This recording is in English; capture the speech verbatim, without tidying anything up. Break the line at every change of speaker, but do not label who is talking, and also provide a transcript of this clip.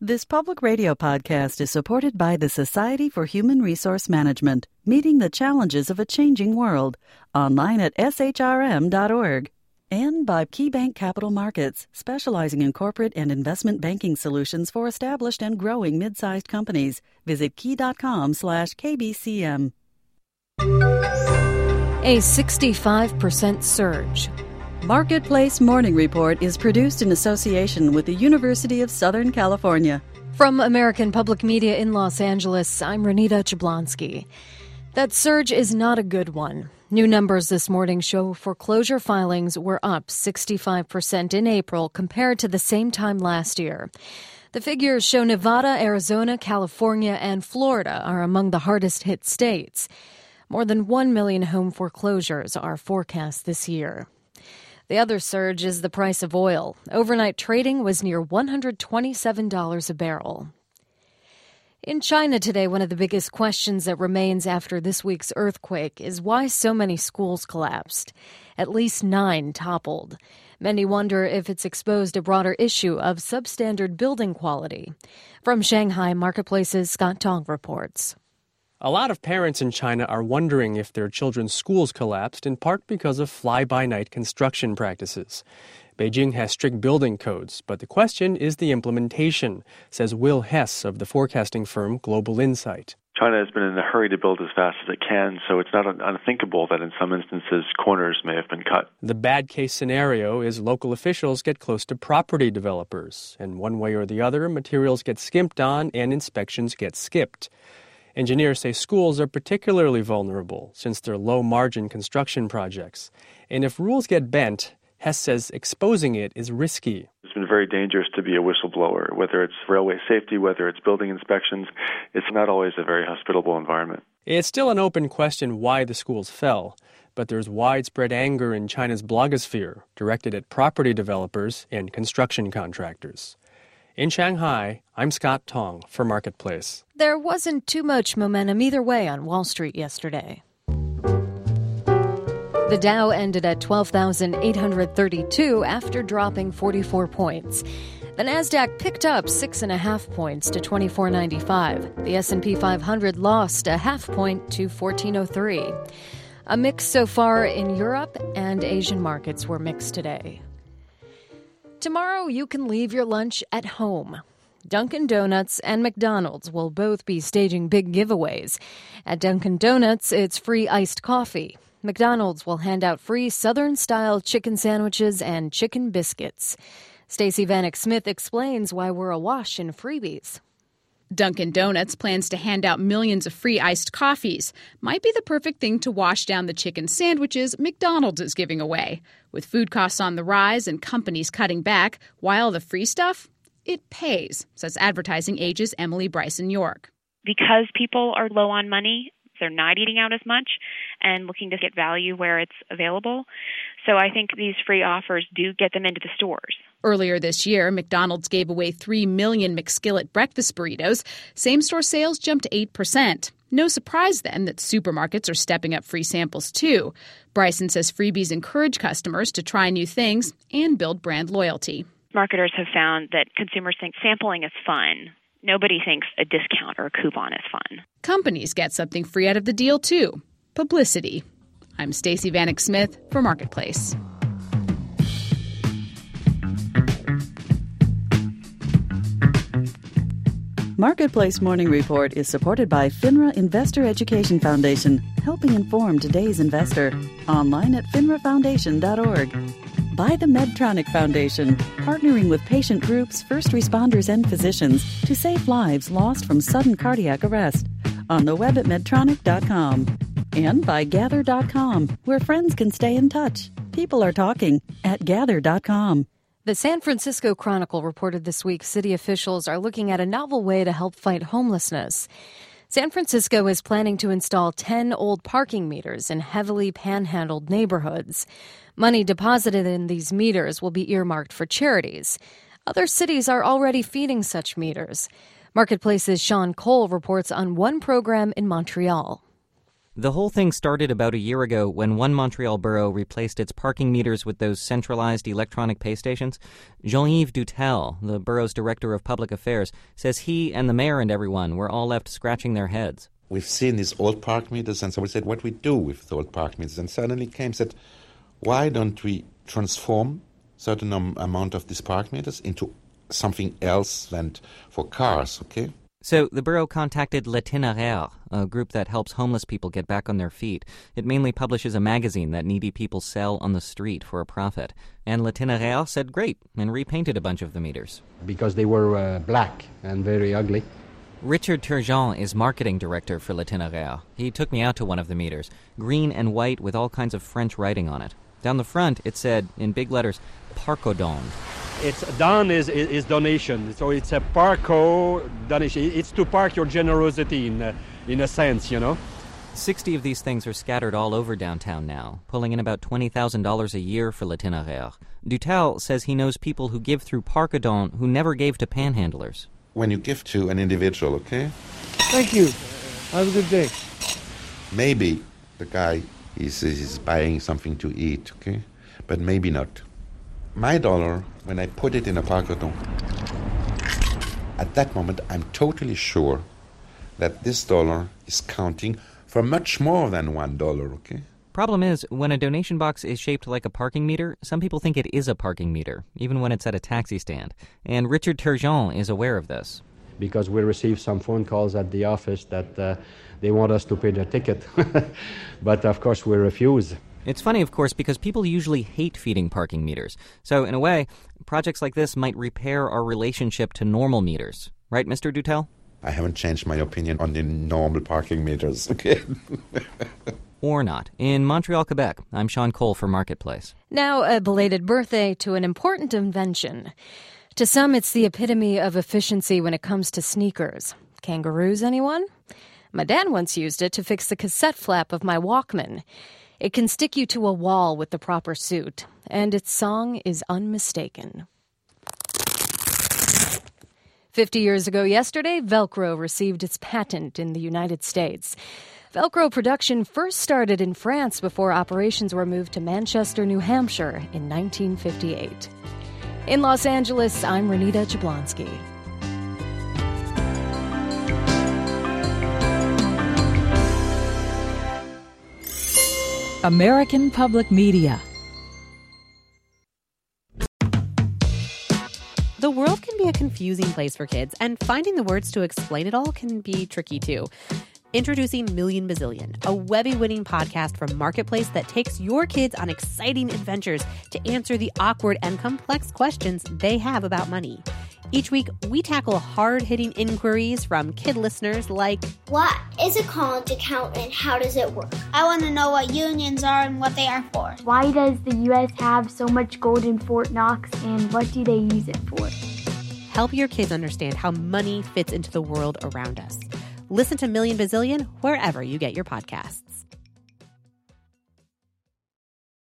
This public radio podcast is supported by the Society for Human Resource Management, meeting the challenges of a changing world, online at s h r m dot org. And by KeyBank Capital Markets, specializing in corporate and investment banking solutions for established and growing mid-sized companies. Visit key.com slash KBCM.
A sixty-five percent surge.
Marketplace Morning Report is produced in association with the University of Southern California.
From American Public Media in Los Angeles, I'm Renita Jablonski. That surge is not a good one. New numbers this morning show foreclosure filings were up sixty-five percent in April compared to the same time last year. The figures show Nevada, Arizona, California, and Florida are among the hardest hit states. More than one million home foreclosures are forecast this year. The other surge is the price of oil. Overnight trading was near one hundred twenty-seven dollars a barrel. In China today, one of the biggest questions that remains after this week's earthquake is why so many schools collapsed. At least nine toppled. Many wonder if it's exposed a broader issue of substandard building quality. From Shanghai, Marketplace's Scott Tong reports.
A lot of parents in China are wondering if their children's schools collapsed, in part because of fly-by-night construction practices. Beijing has strict building codes, but the question is the implementation, says Will Hess of the forecasting firm Global Insight.
China has been in a hurry to build as fast as it can, so it's not un- unthinkable that in some instances corners may have been cut.
The bad case scenario is local officials get close to property developers, and one way or the other, materials get skimped on and inspections get skipped. Engineers say schools are particularly vulnerable since they're low-margin construction projects. And if rules get bent, Hess says exposing it is risky.
It's been very dangerous to be a whistleblower, whether it's railway safety, whether it's building inspections. It's not always a very hospitable environment.
It's still an open question why the schools fell, but there's widespread anger in China's blogosphere directed at property developers and construction contractors. In Shanghai, I'm Scott Tong for Marketplace.
There wasn't too much momentum either way on Wall Street yesterday. The Dow ended at twelve thousand eight hundred thirty-two after dropping forty-four points. The Nasdaq picked up six and a half points to twenty-four ninety-five. The S and P five hundred lost a half point to fourteen oh three. A mix so far in Europe, and Asian markets were mixed today. Tomorrow, you can leave your lunch at home. Dunkin' Donuts and McDonald's will both be staging big giveaways. At Dunkin' Donuts, it's free iced coffee. McDonald's will hand out free Southern-style chicken sandwiches and chicken biscuits. Stacey Vanek Smith explains why we're awash in freebies.
Dunkin' Donuts plans to hand out millions of free iced coffees. Might be the perfect thing to wash down the chicken sandwiches McDonald's is giving away. With food costs on the rise and companies cutting back, why all the free stuff? It pays, says advertising age's Emily Bryson York.
Because people are low on money, they're not eating out as much and looking to get value where it's available. So I think these free offers do get them into the stores.
Earlier this year, McDonald's gave away three million McSkillet breakfast burritos. Same-store sales jumped eight percent. No surprise, then, that supermarkets are stepping up free samples, too. Bryson says freebies encourage customers to try new things and build brand loyalty.
Marketers have found that consumers think sampling is fun. Nobody thinks a discount or a coupon is fun.
Companies get something free out of the deal, too. Publicity. I'm Stacey Vanek Smith for Marketplace.
Marketplace Morning Report is supported by FINRA Investor Education Foundation, helping inform today's investor. Online at finra foundation dot org. By the Medtronic Foundation, partnering with patient groups, first responders, and physicians to save lives lost from sudden cardiac arrest. On the web at medtronic dot com. And by gather dot com, where friends can stay in touch. People are talking at gather dot com.
The San Francisco Chronicle reported this week city officials are looking at a novel way to help fight homelessness. San Francisco is planning to install ten old parking meters in heavily panhandled neighborhoods. Money deposited in these meters will be earmarked for charities. Other cities are already feeding such meters. Marketplace's Sean Cole reports on one program in Montreal.
The whole thing started about a year ago when one Montreal borough replaced its parking meters with those centralized electronic pay stations. Jean-Yves Dutel, the borough's director of public affairs, says he and the mayor and everyone were all left scratching their heads.
We've seen these old park meters, and so we said, what do we do with the old park meters? And suddenly came said, why don't we transform certain um, amount of these park meters into something else than for cars, okay?
So the borough contacted L'Itinéraire, a group that helps homeless people get back on their feet. It mainly publishes a magazine that needy people sell on the street for a profit. And L'Itinéraire said great and repainted a bunch of the meters.
Because they were uh, black and very ugly.
Richard Turgeon is marketing director for L'Itinéraire. He took me out to one of the meters, green and white with all kinds of French writing on it. Down the front, it said, in big letters, Parcodon.
It's don is, is is donation, so it's a parco donation. It's to park your generosity in a, in a sense, you know.
Sixty of these things are scattered all over downtown now, pulling in about twenty thousand dollars a year for L'Itinéraire. Dutel says he knows people who give through Parcodon who never gave to panhandlers.
When you give to an individual, okay?
Thank you. Have a good day.
Maybe the guy is is buying something to eat, okay? But maybe not. My dollar, when I put it in a Parcodon, at that moment I'm totally sure that this dollar is counting for much more than one dollar, okay?
Problem is, when a donation box is shaped like a parking meter, some people think it is a parking meter, even when it's at a taxi stand. And Richard Turgeon is aware of this.
Because we received some phone calls at the office that uh, they want us to pay the ticket. But of course we refuse.
It's funny, of course, because people usually hate feeding parking meters. So, in a way, projects like this might repair our relationship to normal meters. Right, Mister Dutel?
I haven't changed my opinion on the normal parking meters, okay?
Or not. In Montreal, Quebec, I'm Sean Cole for Marketplace.
Now, a belated birthday to an important invention. To some, it's the epitome of efficiency when it comes to sneakers. Kangaroos, anyone? My dad once used it to fix the cassette flap of my Walkman. It can stick you to a wall with the proper suit, and its song is unmistaken. Fifty years ago yesterday, Velcro received its patent in the United States. Velcro production first started in France before operations were moved to Manchester, New Hampshire in nineteen fifty-eight. In Los Angeles, I'm Renita Jablonski.
American Public Media.
The world can be a confusing place for kids, and finding the words to explain it all can be tricky too. Introducing Million Bazillion, a Webby-winning podcast from Marketplace that takes your kids on exciting adventures to answer the awkward and complex questions they have about money. Each week, we tackle hard-hitting inquiries from kid listeners like,
what is a college account and how does it work? I want to know what unions are and what they are for.
Why does the U S have so much gold in Fort Knox and what do they use it for?
Help your kids understand how money fits into the world around us. Listen to Million Bazillion wherever you get your podcasts.